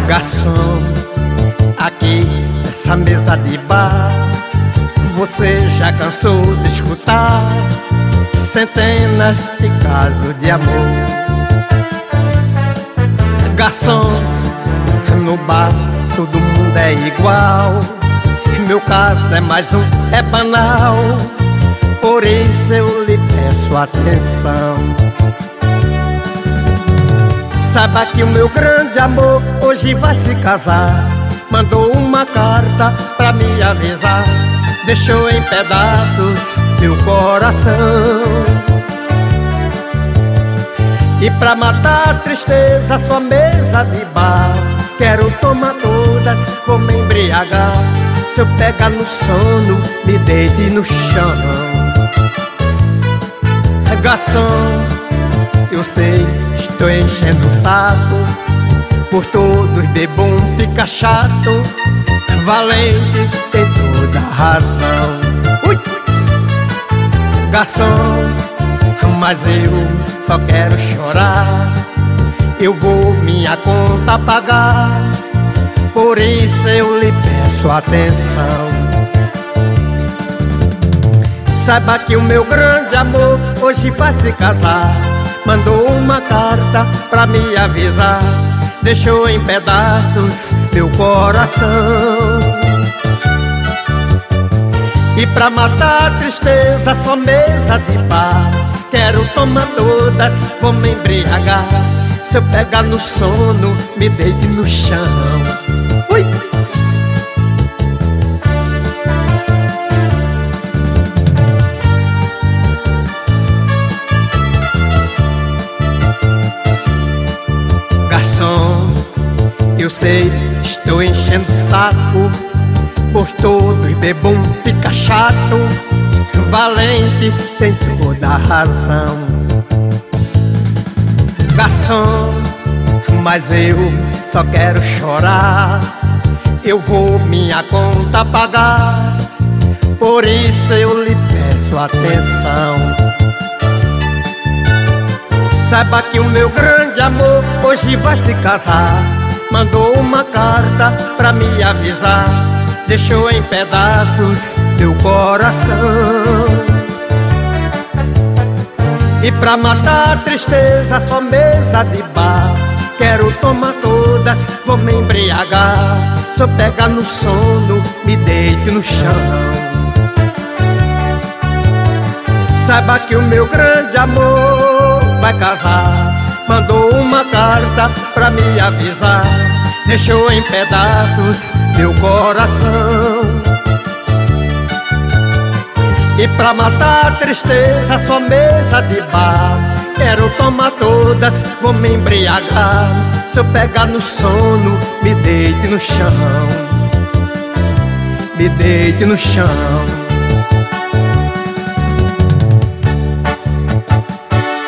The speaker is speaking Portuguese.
Garçom, aqui nessa mesa de bar, você já cansou de escutar centenas de casos de amor. Garçom, no bar todo mundo é igual, meu caso é mais um, é banal, por isso eu lhe peço atenção. Saiba que o meu grande amor hoje vai se casar. Mandou uma carta pra me avisar, deixou em pedaços meu coração. E pra matar a tristeza, sua mesa de bar, quero tomar todas, vou me embriagar. Se eu pegar no sono, me deite no chão. Garçom, eu sei, estou enchendo o saco, por todos bebum fica chato. Valente tem toda a razão. Ui! Garçom, mas eu só quero chorar, eu vou minha conta pagar, por isso eu lhe peço atenção. Saiba que o meu grande amor hoje vai se casar. Mandou uma carta pra me avisar, deixou em pedaços meu coração. E pra matar a tristeza, só mesa de bar, quero tomar todas, vou me embriagar. Se eu pegar no sono, me deite no chão. Ui! Garçom, eu sei, estou enchendo o saco, por todos bebum fica chato. Valente tem toda a razão. Garçom, mas eu só quero chorar, eu vou minha conta pagar, por isso eu lhe peço atenção. Saiba que o meu grande amor hoje vai se casar. Mandou uma carta pra me avisar, deixou em pedaços meu coração. E pra matar a tristeza, só mesa de bar, quero tomar todas, vou me embriagar. Se eu pegar no sono, me deite no chão. Saiba que o meu grande amor vai casar. Mandou uma carta pra me avisar, deixou em pedaços meu coração. E pra matar a tristeza, só mesa de bar, quero tomar todas, vou me embriagar. Se eu pegar no sono, me deite no chão, me deite no chão.